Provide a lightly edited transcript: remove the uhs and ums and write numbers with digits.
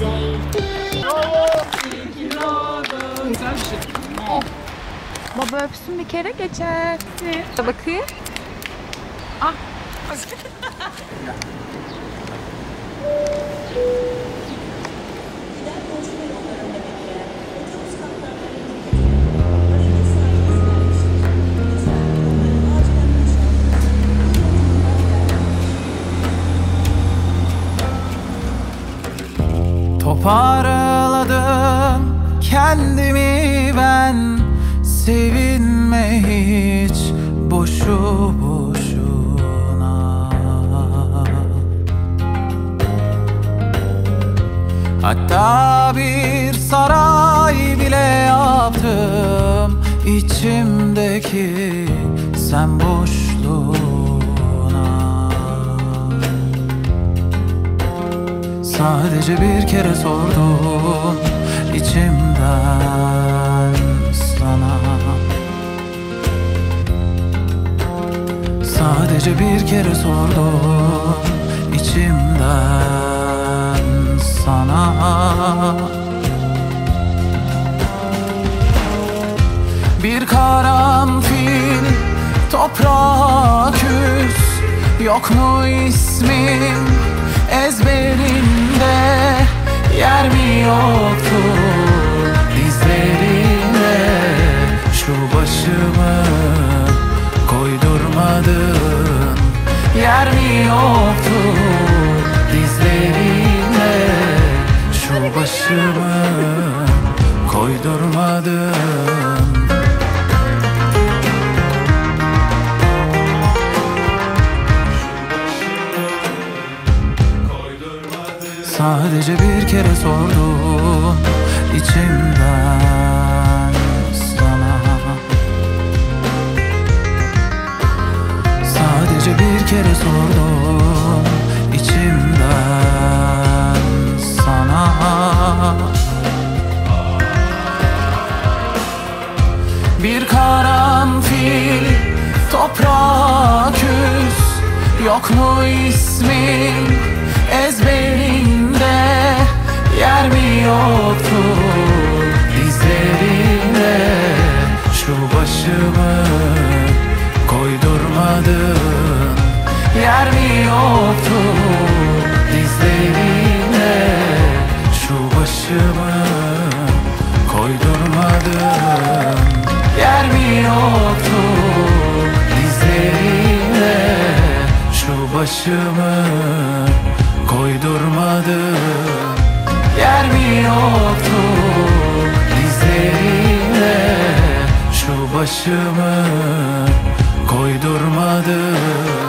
Güzel bir şey. Oh. Baba öpsün bir kere geçer. Ne? Bakayım. Ah. Toparladım kendimi ben, sevinme hiç boşu boşuna. Hatta bir saray bile yaptım içimdeki sen boşluğuna. Sadece bir kere sordum içimden sana. Sadece bir kere sordum içimden sana. Bir karanfil toprağa küs, yok mu ismin ezberinde? Yer mi yoktu dizlerinde? Şu başımı koydurmadın. Yer mi yoktu dizlerinde? Şu başımı koydurmadın. Sadece bir kere sordum içimden sana. Sadece bir kere sordum içimden sana. Bir karanfil toprağa küs, yok mu ismin ezberinde? Yer mi yoktu dizlerinde? Şu başımı koydurmadın. Yer mi yoktu dizlerinde? Şu başımı koydurmadın. Yer mi yoktu dizlerinde? Şu başımı koydurmadın. Yer mi yoktu dizlerinde? Şu başımı koydurmadın.